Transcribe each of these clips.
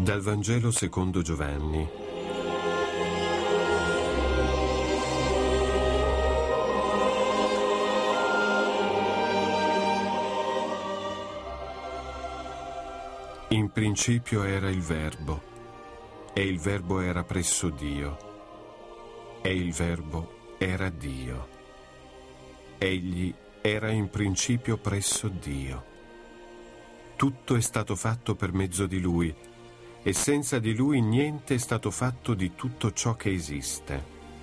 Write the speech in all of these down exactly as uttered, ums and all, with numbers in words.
Dal Vangelo secondo Giovanni. In principio era il Verbo, e il Verbo era presso Dio, e il Verbo era Dio. Egli era in principio presso Dio. Tutto è stato fatto per mezzo di Lui, e senza di Lui niente è stato fatto di tutto ciò che esiste.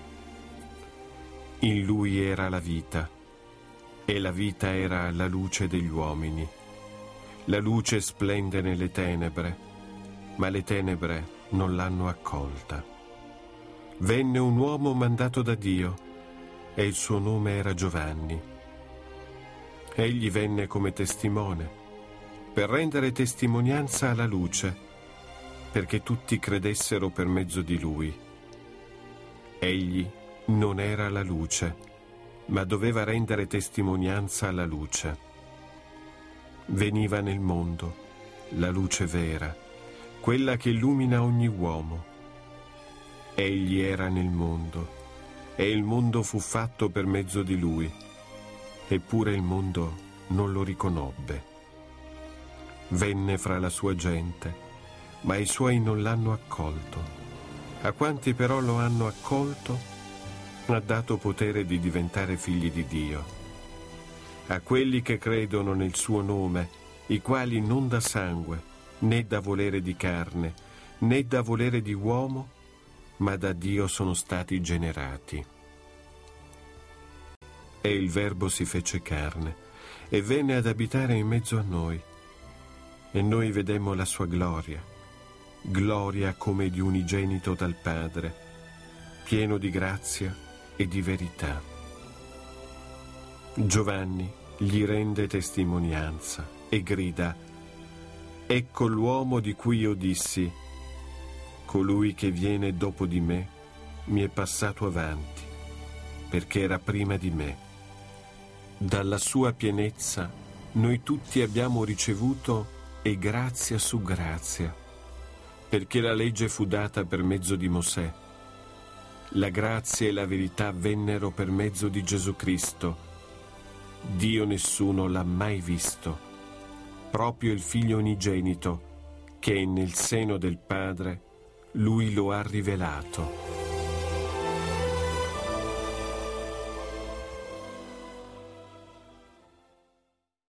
In Lui era la vita, e la vita era la luce degli uomini. La luce splende nelle tenebre, ma le tenebre non l'hanno accolta. Venne un uomo mandato da Dio, e il suo nome era Giovanni. Egli venne come testimone, per rendere testimonianza alla luce, perché tutti credessero per mezzo di lui. Egli non era la luce, ma doveva rendere testimonianza alla luce. Veniva nel mondo la luce vera, quella che illumina ogni uomo. Egli era nel mondo, e il mondo fu fatto per mezzo di lui, eppure il mondo non lo riconobbe. Venne fra la sua gente, ma i suoi non l'hanno accolto. A quanti però lo hanno accolto, ha dato potere di diventare figli di Dio. A quelli che credono nel suo nome, i quali non da sangue, né da volere di carne, né da volere di uomo, ma da Dio sono stati generati. E il Verbo si fece carne, e venne ad abitare in mezzo a noi, e noi vedemmo la sua gloria, gloria come di unigenito dal Padre, pieno di grazia e di verità. Giovanni gli rende testimonianza e grida: ecco l'uomo di cui io dissi, colui che viene dopo di me mi è passato avanti, perché era prima di me. Dalla sua pienezza noi tutti abbiamo ricevuto e grazia su grazia, perché la legge fu data per mezzo di Mosè. La grazia e la verità vennero per mezzo di Gesù Cristo. Dio nessuno l'ha mai visto, proprio il Figlio unigenito, che è nel seno del Padre, Lui lo ha rivelato.